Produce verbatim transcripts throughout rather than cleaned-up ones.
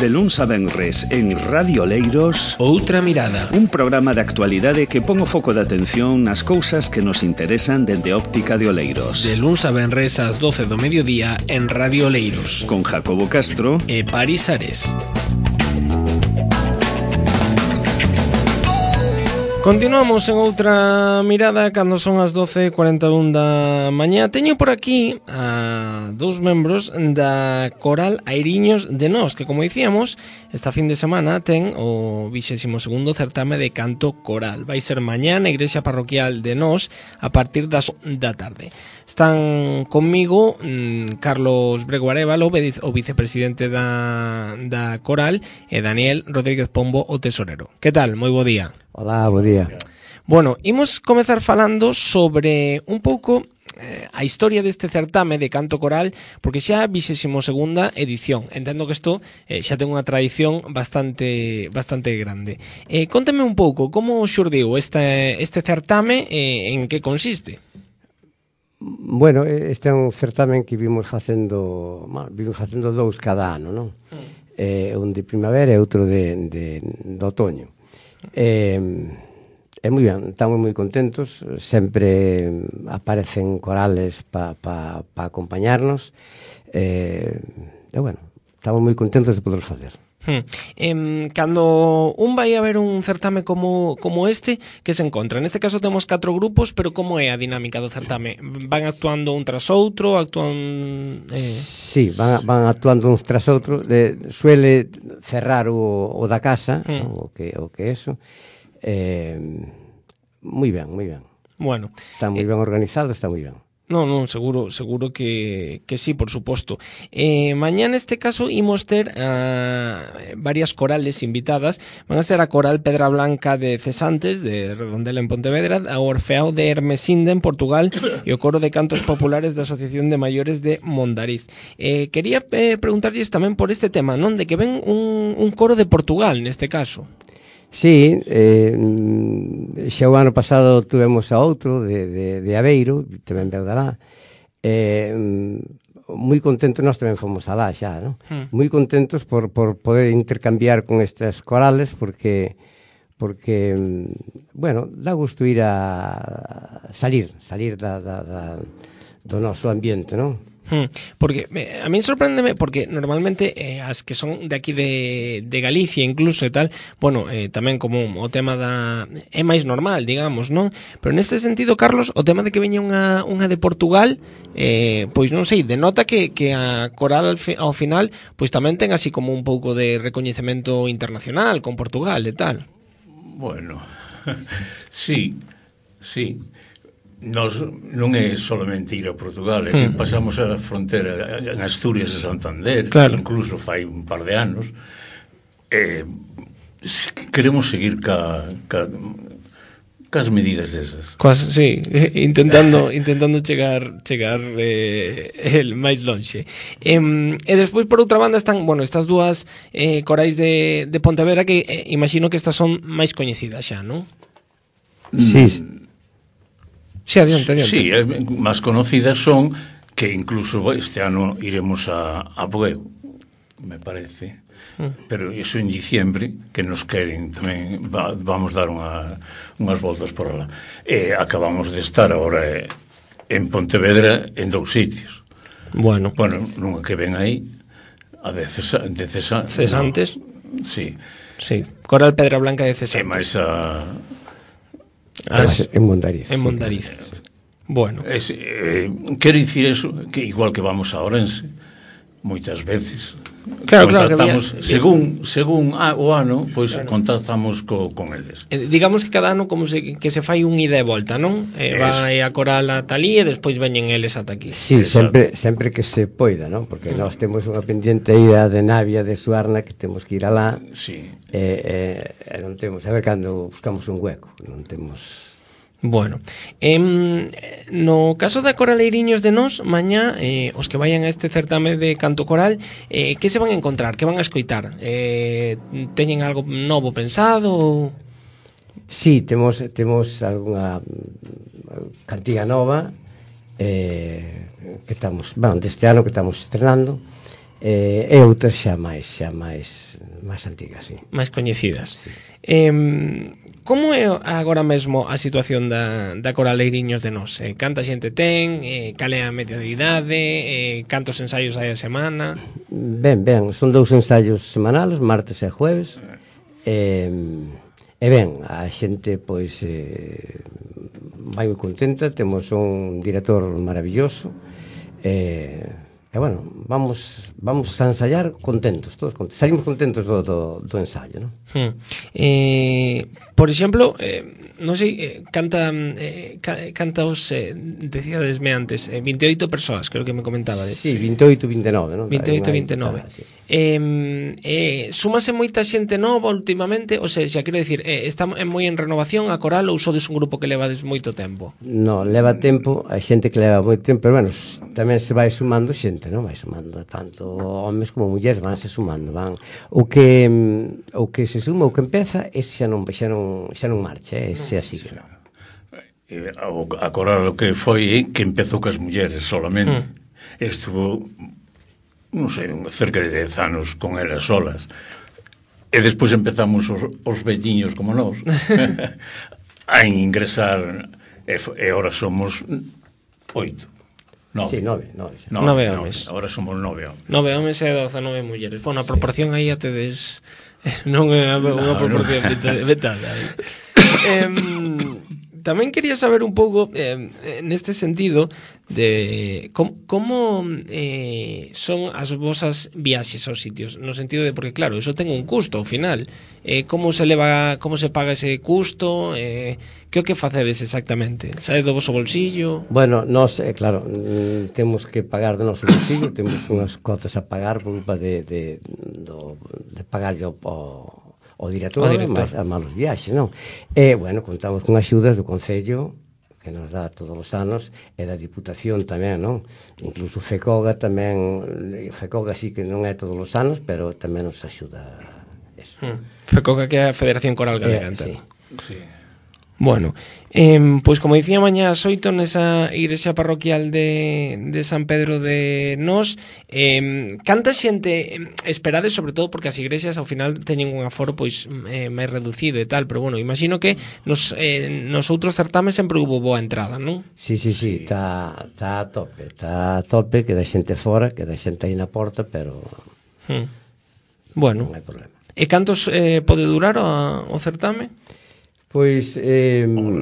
De luns a venres en Radio Oleiros, Outra Mirada, un programa de actualidade que pon o foco de atención nas cousas que nos interesan dende a óptica de Oleiros. De luns a venres ás doce do mediodía en Radio Oleiros, Con Jacobo Castro e Paris Ares. Continuamos en Outra Mirada cando son as doce e cuarenta e un da mañá. Teño por aquí a dous membros da Coral Airiños de Nós, que, como dicíamos, esta fin de semana ten o vixésimo segundo certame de canto coral. Vai ser mañá na Igrexa Parroquial de Nós a partir das da tarde. Están conmigo mmm, Carlos Brego Arévalo, o vicepresidente da, da Coral, e Daniel Rodríguez Pombo, o tesorero. Que tal? Moi bo día. Hola, bo día. Bueno, imos comezar falando sobre un pouco eh, a historia deste certame de canto coral, porque xa a vixésimo segunda edición. Entendo que isto eh, xa ten unha tradición bastante bastante grande. Eh, conteme un pouco como xurdiu este, este certame e eh, en que consiste. Bueno, este é un certamen que vimos facendo, bueno, vimos facendo dous cada ano, non? Mm. Eh, un de primavera e outro de, de, de outoño. Eh, é moi ben, estamos moi contentos, sempre aparecen corales para pa, pa acompañarnos, eh, e bueno, estamos moi contentos de poder facer. Hmm. Eh, cando un vai a ver un certame como, como este, que se encontra? Neste caso temos catro grupos, pero como é a dinámica do certame? Van actuando un tras outro? Actúan... Eh... Sí, van, van actuando uns tras outro. De, suele cerrar o, o da casa, hmm. o, que, o que eso. Eh, moi ben, moi ben. Bueno. Está moi ben organizado, está moi ben. Non, non, seguro, seguro que, que sí, por suposto. Eh, mañá neste caso imos ter uh, varias corales invitadas. Van a ser a Coral Pedra Blanca de Cesantes, de Redondela en Pontevedra, a Orfeao de Hermesinde en Portugal e o Coro de Cantos Populares da Asociación de Maiores de Mondariz. Eh, quería eh, preguntarlles tamén por este tema, non? De que ven un, un coro de Portugal neste caso. Sí, eh, xa o ano pasado tuvemos a outro de, de, de Aveiro, tamén veu dará. Eh, moi contentos, nós tamén fomos alá xa, non? Hmm. Moi contentos por, por poder intercambiar con estas corales, porque, porque bueno, dá gusto ir a salir, salir da, da, da, do noso ambiente, non? Hmm, porque eh, a mí sorpréndeme porque normalmente eh, as que son de aquí de, de Galicia incluso e tal, bueno, eh, tamén como o tema da é máis normal, digamos, non? Pero neste sentido, Carlos, o tema de que veña unha, unha de Portugal, eh, pois non sei, denota que, que a coral ao, fi, ao final pois tamén ten así como un pouco de recoñecemento internacional con Portugal e tal. Bueno, sí, sí. Nos non é solamente ir a Portugal, é que hmm. pasamos a frontera en Asturias e Santander, claro. Incluso fai un par de anos, e queremos seguir ca, ca, cas medidas esas. Coas, sí, intentando intentando chegar chegar eh, el máis lonxe. E, e despois, por outra banda, están, bueno, estas dúas eh, corais de, de Pontevedra que eh, imagino que estas son máis coñecidas xa, non? Sí, sí. Sí, adiante, adiante. Sí, máis conocidas son que incluso este ano iremos a, a Bueu, me parece. Mm. Pero iso en diciembre, que nos queren tamén, va, vamos dar unha, unhas voltas por lá. E acabamos de estar agora en Pontevedra en dous sitios. Bueno. Bueno, nunha que ven aí, a de, Cesa, de Cesa, Cesantes. No, sí. Sí, Coral Pedra Blanca de Cesantes. E máis a... Ah, en Mondariz. En Mondariz. Bueno. Es, eh, quero dicir eso, que igual que vamos a Ourense, moitas veces. Claro, claro, que había, según según a, o ano, pois pues, claro. Contactamos co, con eles. Eh, digamos que cada ano como se, que se fai un ida e volta, non? Eh, vai a Coral ata ali e despois veñen eles ata aquí. Sí, sempre, sempre que se poida, non? Porque mm. nós temos unha pendiente ida de Navia, de Suarna, que temos que ir alá. Sí. E eh, eh, non temos, a ver cando buscamos un hueco, non temos... Bueno, eh, no caso da Coraleirinhos de Nós, mañá, eh, os que vayan a este certame de canto coral, eh, que se van a encontrar, que van a escoitar? Eh, teñen algo novo pensado? Sí, temos, temos algunha cantiga nova, eh, que estamos, bueno, deste ano que estamos estrenando, e, e outras xa máis xa máis máis antigas, sí. Máis coñecidas. Sí. Eh, como é agora mesmo a situación da, da Coral Eiriños de Nós? Eh, canta xente ten? Eh, cal é a media de idade? Eh, cantos ensaios hai a semana? Ben, ben, son dous ensaios semanales, martes e jueves. E, e ben, a xente pois eh, vai moi contenta, temos un director maravilloso. E E, bueno, vamos, vamos a ensaiar contentos, todos contentos. Salimos contentos do, do, do ensaio, non? Hmm. Eh, por exemplo, eh, non sei, eh, canta, eh, ca, canta os, eh, decíadesme antes, eh, vinte e oito persoas, creo que me comentabades. Sí, vinte e oito, vinte e nove, non? vinte e oito, vinte e nove. Sí. Eh, eh, súmase moita xente nova últimamente, ou seja, quero dicir, eh, está moi en renovación a coral ou sodes un grupo que levades moito tempo? No, leva tempo, a xente que leva moito tempo, pero bueno, tamén se vai sumando xente, non? Vai sumando tanto homes como mulleres, van se sumando, van. O que o que se suma, o que empeza, ese xa non xa non xa non marcha, ese así que non. A coral o que foi que empezou cas mulleres solamente. Mm. Estuvo non sei, cerca de dez anos con elas solas. E despois empezamos os, os velliños como nós a ingresar e, e ahora somos oito. Nove. Sí, nove, nove. Nove, nove homes. Ahora somos nove homes. Nove homes e dezanove mulleres. Bueno, a proporción aí a tedes non é unha proporción no. Vital. eh, tamén quería saber un pouco eh, neste sentido de como, como eh, son as vosas viaxes aos sitios, no sentido de porque claro, eso ten un custo ao final. Eh, como se leva, como se paga ese custo? Eh, que o que facedes exactamente? Sae do voso bolsillo? Bueno, nós, eh, claro, mm, temos que pagar do noso bolsillo, temos unhas cotas a pagar por culpa de, de, do, de pagar o, o director, o director. Máis a malos viaxes, non? E, bueno, contamos con axudas do Concello, que nos dá todos os anos, e da Diputación tamén, non? Incluso FECOGA tamén, FECOGA sí que non é todos os anos, pero tamén nos axuda eso. Hmm. FECOGA que é a Federación Coral Galega, eh, entendo. Sí. Sí. Bueno, eh, pois como dicía mañá ás oito nesa igrexa parroquial de, de San Pedro de Nós, eh, canta xente esperades, sobre todo porque as igrexas ao final teñen un aforo pois eh, máis reducido e tal, pero bueno, imagino que nos, eh, nos outros certames sempre hubo boa entrada, non? Sí, sí, sí, está tá a tope, está a tope, que da xente fora, que da xente aí na porta, pero hmm. Bueno, non hai problema. E cantos eh, pode durar o, o certame? Pois eh,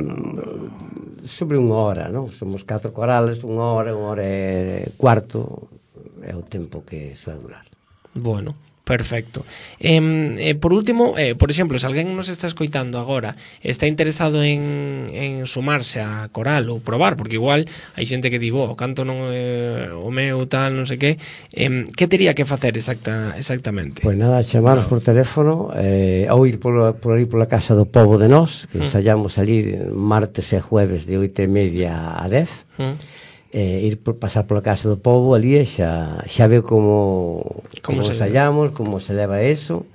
sobre unha hora, non? Somos catro corales, unha hora, unha hora e cuarto é o tempo que suele durar. Bueno, perfecto. Eh, eh, por último, eh, por exemplo, se alguén nos está escoitando agora, está interesado en, en sumarse a coral ou probar, porque igual hai xente que di, o canto non é o meu, tal, non sei que, eh, que tería que facer exacta, exactamente? Pois nada, chamaros no. por teléfono eh, ou ir por, por aí pola casa do Pobo de Nós, que mm. ensayamos ali martes e jueves de oito e media a dez. Mm. Eh, ir por pasar pola casa do Pobo ali e xa, xa veo como como, como ensayamos, como se leva eso.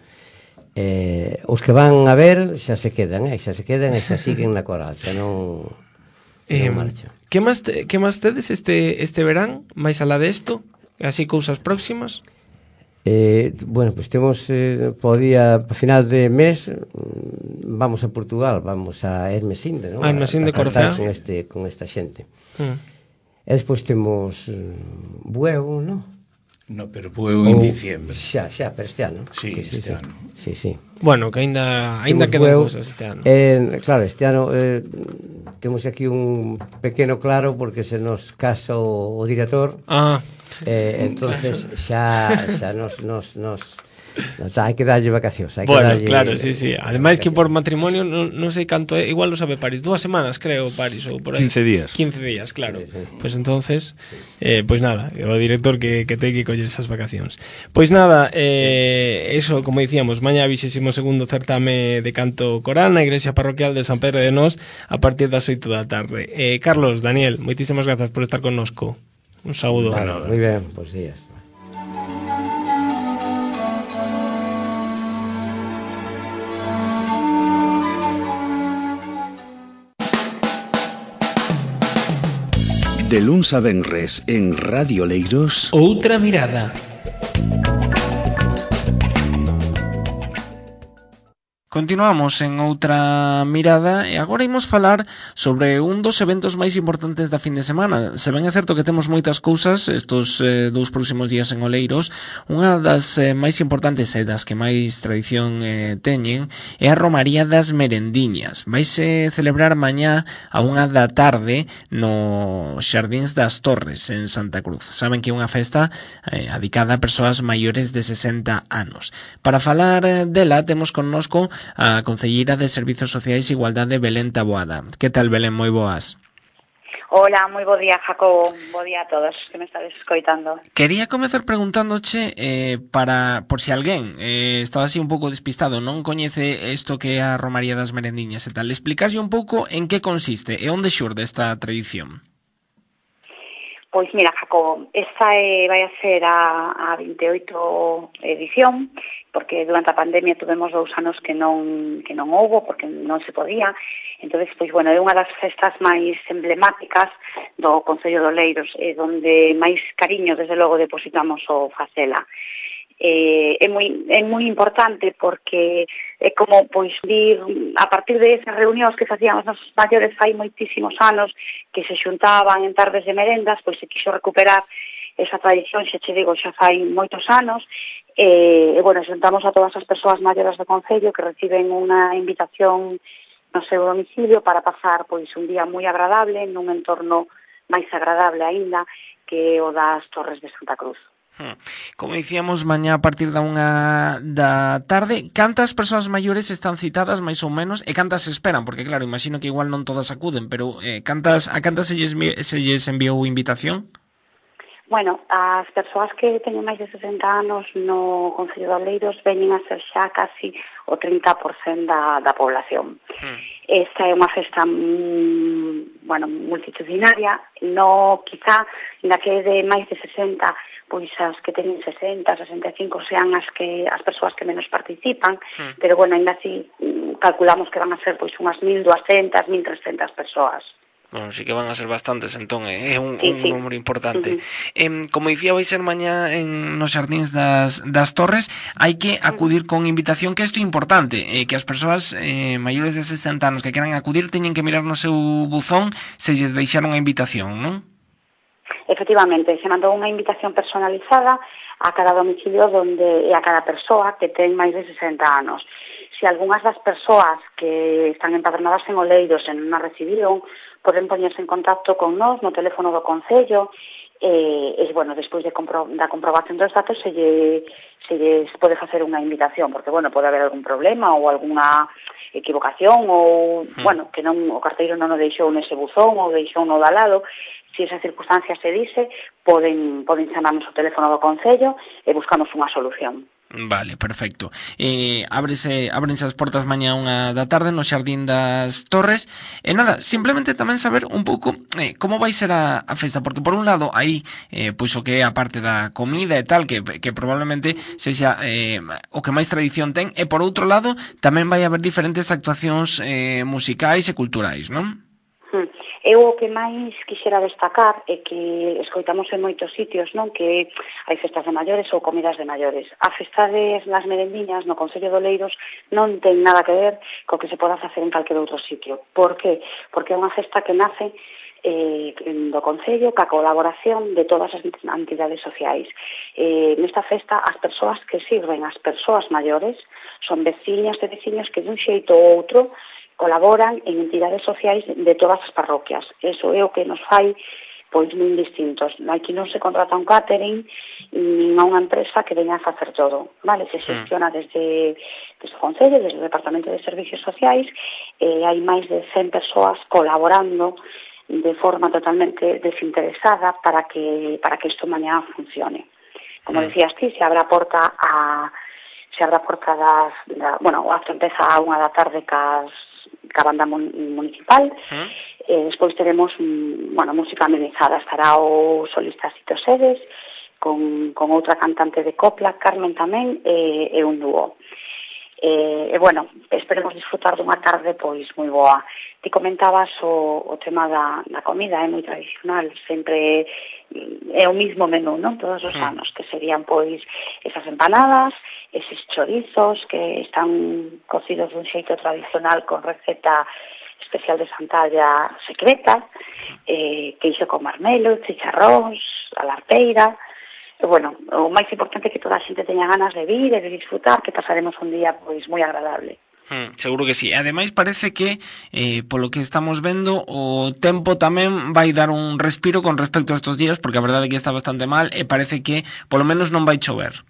Eh, os que van a ver xa se quedan, eh, xa se quedan e xa siguen na coral, xa non, xa eh, non marcha. Que máis te, que máis tedes este este verán, máis alá desto? Así cousas próximas? Eh, bueno, pois pues temos eh, po día, a final de mes vamos a Portugal, vamos a Hermesinde, non? A Hermesinde Corcea con este con esta xente. Mm. E despois temos uh, Bueu, non? No, pero Bueu en diciembre. Xa, xa, pero este ano. Sí, sí este sí, ano. Sí, sí. Bueno, que aínda aínda quedan cousas este ano. Eh, claro, este ano eh, temos aquí un pequeno claro porque se nos casa o, o director. Ah. Eh, entonces xa xa nos nos nos O sea, hai que darlle vacacións, hai que bueno, darlle... claro, sí, sí. Ademais que por matrimonio non, non sei canto é, igual lo sabe París, dúas semanas creo París ou por aí. quince días. quince días, claro. Sí, sí. Pues entonces, eh, pues nada, o director que, que ten que coller esas vacacións. Pois nada, eh, eso, como dicíamos, mañá vixésimo segundo certame de canto coral na igrexa parroquial de San Pedro de Nós a partir das oito da tarde. Eh, Carlos, Daniel, moitísimas grazas por estar connosco. Un saúdo. Vale, moi ben, bons días. De luns a venres en Radio Leiros. Outra mirada. Continuamos en outra mirada e agora imos falar sobre un dos eventos máis importantes da fin de semana. Se ben é certo que temos moitas cousas estos eh, dous próximos días en Oleiros, unha das eh, máis importantes e das que máis tradición eh, teñen é a Romaría das Merendiñas. Vaise celebrar mañá a unha da tarde no Xardíns das Torres en Santa Cruz. Saben que é unha festa eh, dedicada a persoas maiores de sesenta anos. Para falar eh, dela temos connosco a Concelleira de Servizos Sociais e Igualdade, Belén Taboada. Que tal, Belén? Moi boas. Hola, moi bo día, Jacobo. Bo día a todos que me estades escoitando. Quería comezar preguntándoche eh, para, por si alguén eh, estaba así un pouco despistado, non coñece isto que é a Romaría das Merendiñas e tal. Explicarlle un pouco en que consiste e onde xurde esta tradición. Pois mira, Jacobo, esta eh, vai a ser a, a veintioito edición, porque durante a pandemia tuvemos dous anos que non que non houbo, porque non se podía. Entonces, pois, bueno, é unha das festas máis emblemáticas do Concello de Oleiros, eh, donde máis cariño, desde logo, depositamos o facela. Eh, é moi é moi importante porque é como pois vir a partir de esas reunións que facíamos nos maiores fai moitísimos anos que se xuntaban en tardes de merendas, pois se quixo recuperar esa tradición, xa che digo, xa fai moitos anos e, e bueno, xuntamos a todas as persoas maiores do Concello que reciben unha invitación no seu domicilio para pasar pois un día moi agradable nun entorno máis agradable aínda que o das Torres de Santa Cruz. Como dicíamos, mañá a partir da unha da tarde, cantas persoas maiores están citadas máis ou menos e cantas se esperan? Porque claro, imagino que igual non todas acuden, pero eh, cantas a cantas se lles, se lles enviou invitación? Bueno, as persoas que teñen máis de sesenta anos no Concello de Oleiros veñen a ser xa casi o trinta por cento da, da población. Hmm. Esta é unha festa mm, bueno, multitudinaria, no quizá na que é de máis de sesenta, pois as que teñen sesenta, sesenta e cinco sean as que as persoas que menos participan, hmm. pero bueno, ainda así calculamos que van a ser pois unhas mil duascentas, mil trescentas persoas. Bueno, sí que van a ser bastantes, entón, é un, sí, un sí. número importante. Uh-huh. eh, como dicía, vai ser mañá en nos Xardíns das, das Torres, hai que acudir uh-huh. con invitación, que isto é importante, eh, que as persoas eh, maiores de sesenta anos que queran acudir teñen que mirar no seu buzón se lles deixaron a invitación, non? Efectivamente, se mandou unha invitación personalizada a cada domicilio donde, e a cada persoa que ten máis de sesenta anos. Se algunhas das persoas que están empadronadas en Oleiros e non a recibiron, poden poñerse en contacto con nós no teléfono do Concello e, e bueno, despois de compro, da comprobación dos datos se lle, se lles pode facer unha invitación, porque, bueno, pode haber algún problema ou algunha equivocación ou, mm. bueno, que non o carteiro non o deixou nese buzón ou deixou no de lado. Se esa circunstancia se dice, poden, poden chamarnos o teléfono do Concello e buscamos unha solución. Vale, perfecto. Eh, ábrese, ábrense as portas mañá unha da tarde no Xardín das Torres. E nada, simplemente tamén saber un pouco eh, como vai ser a, a festa, porque por un lado hai eh, pois o que é a parte da comida e tal, que, que probablemente sexa eh, o que máis tradición ten, e por outro lado tamén vai haber diferentes actuacións eh, musicais e culturais, non? Hmm. Eu o que máis quixera destacar é que escoitamos en moitos sitios, non, que hai festas de maiores ou comidas de maiores. A festa das Merendiñas no Concello de Oleiros non ten nada que ver co que se poda facer en calquer outro sitio. Por que? Porque é unha festa que nace eh, do Concello ca colaboración de todas as entidades sociais. Eh, nesta festa as persoas que sirven as persoas maiores son veciñas e veciños que dun xeito ou outro colaboran en entidades sociais de todas as parroquias. Eso é o que nos fai pois moi distintos. Aquí non se contrata un catering nin a unha empresa que veña a facer todo, vale? Se xestiona desde, desde o Concello, desde o Departamento de Servicios Sociais, e hai máis de cen persoas colaborando de forma totalmente desinteresada para que para que isto mañá funcione. Como decías ti, se abre a porta a se abre a porta das, da, bueno, o acto empeza a unha da tarde cas ca banda municipal, uh-huh. e despois teremos, bueno, música amenizada, estará o solista Cito Sedes, con, con outra cantante de copla, Carmen tamén, e, e un dúo. E, e, bueno, esperemos disfrutar dunha tarde, pois, moi boa. Ti comentabas o, o tema da, da comida, é moi tradicional, sempre é o mismo menú, non? Todos os anos, que serían, pois, esas empanadas, eses chorizos que están cocidos dun xeito tradicional con receta especial de Santalla secreta, eh, queixo con marmelo, chicharróns, a larpeira. E, bueno, o máis importante é que toda a xente teña ganas de vir e de disfrutar, que pasaremos un día pois moi agradable. Hmm, seguro que sí. Ademais parece que eh, polo que estamos vendo o tempo tamén vai dar un respiro con respecto a estes días, porque a verdade é que está bastante mal e parece que polo menos non vai chover.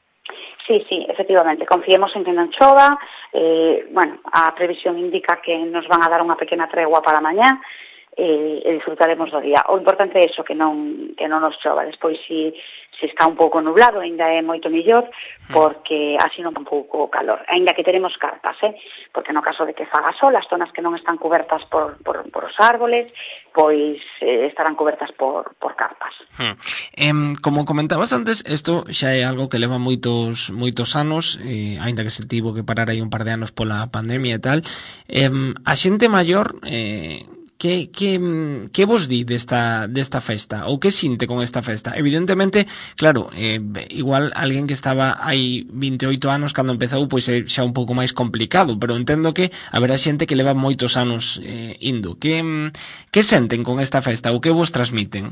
Sí, sí, efectivamente, confiemos en que non chova. Eh, bueno, a previsión indica que nos van a dar unha pequena tregua para mañá e, e disfrutaremos do día. O importante é iso, que non, que non nos chova. Despois, si, si está un pouco nublado, ainda é moito mellor, porque así non un pouco calor. Ainda que teremos carpas, eh? Porque no caso de que faga sol, as zonas que non están cobertas por, por, por os árboles, pois eh, estarán cobertas por, por carpas. Hmm. Eh, como comentabas antes, isto xa é algo que leva moitos moitos anos, eh, aínda que se tivo que parar aí un par de anos pola pandemia e tal. Eh, a xente maior... Eh, Que, que, que vos di desta, desta festa? Ou que sinte con esta festa? Evidentemente, claro, eh, igual alguén que estaba hai veintioito anos cando empezou, pois é xa un pouco máis complicado, pero entendo que haberá xente que leva moitos anos eh, indo. Que, que senten con esta festa? Ou que vos transmiten?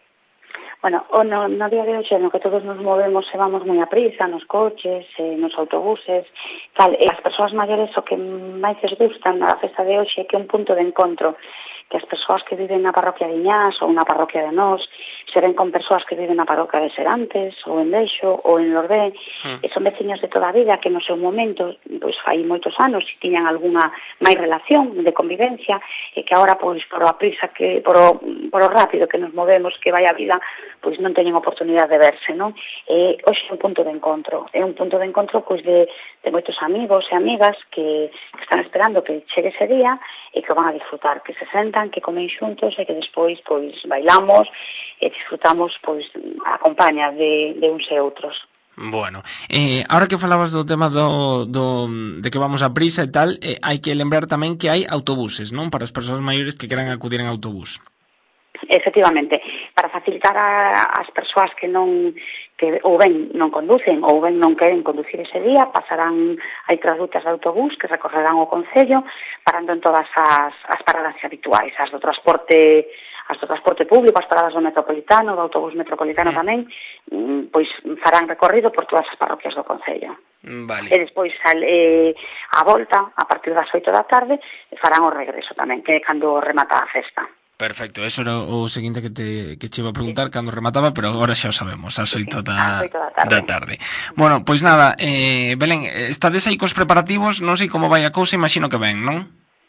Bueno, o no, no día de hoxe no que todos nos movemos e vamos moi a prisa nos coches, eh, nos autobuses, tal, e as persoas maiores o que máis les gustan na festa de hoxe é que é un punto de encontro, que as persoas que viven na parroquia de Iñás ou na parroquia de Nós se ven con persoas que viven na parroquia de Serantes ou en Leixo ou en Lordé, mm. e son veciños de toda a vida que no seu momento, pois fai moitos anos, se tiñan algunha máis relación de convivencia, e que agora, pois, por a prisa que, por o, por o rápido que nos movemos, que vai a vida, pois non teñen oportunidade de verse, non? E hoxe é un punto de encontro, é un punto de encontro, pois, de, de moitos amigos e amigas que, que están esperando que chegue ese día e que van a disfrutar, que se sentan, que comen xuntos e que despois, pois, bailamos e disfrutamos, pois, a compañía de, de uns e outros. Bueno, eh, ahora que falabas do tema do, do, de que vamos a prisa e tal, eh, hai que lembrar tamén que hai autobuses, non? Para as persoas maiores que queran acudir en autobús. Efectivamente, para facilitar a, as persoas que non que ou ben non conducen ou ben non queren conducir ese día, pasarán hai tres rutas de autobús que recorrerán o concello, parando en todas as, as paradas habituais, as do transporte as do transporte público, as paradas do metropolitano, do autobús metropolitano mm. tamén, pois farán recorrido por todas as parroquias do concello. Vale. E despois eh, a volta, a partir das oito da tarde, farán o regreso tamén, que é cando remata a festa. Perfecto, eso era o seguinte que te que che iba a preguntar cando remataba, pero agora xa o sabemos, ás oito da, da, tarde. da tarde. Bueno, pois nada, eh, Belén, estades aí cos preparativos, non sei como vai a cousa, imagino que ben, non?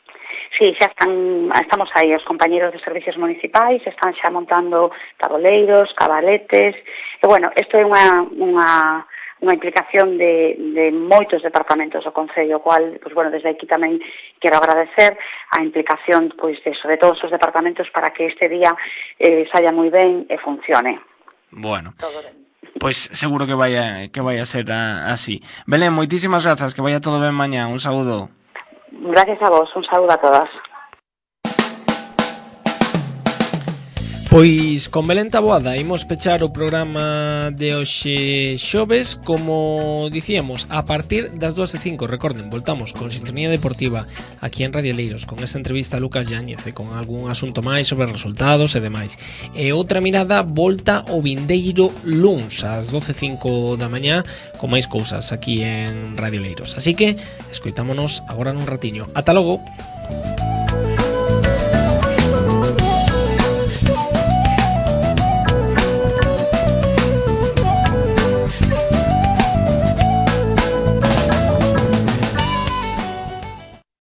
Sí, xa están, estamos aí, os compañeros de servicios municipais están xa montando taboleiros, cabaletes, e bueno, isto é unha, unha unha implicación de, de moitos departamentos do Concello, cual, pues, bueno, desde aquí tamén quero agradecer a implicación, pois, de, de todos os departamentos para que este día eh, saia moi ben e funcione. Bueno, pois pues, seguro que vai a, que vai a ser a, así. Belén, moitísimas grazas, que vaya todo ben mañá, un saúdo. Gracias a vos, un saúdo a todas. Pois con Belén Taboada imos pechar o programa de hoxe xoves, como dicíamos, a partir das dúas e cinco. Recorden, voltamos con Sintonía Deportiva aquí en Radio Leiros, con esta entrevista a Lucas Yáñez e con algún asunto máis sobre resultados e demais. E outra mirada volta o vindeiro luns ás doce e cinco da mañá con máis cousas aquí en Radio Leiros. Así que escoitámonos agora nun ratiño. Ata logo.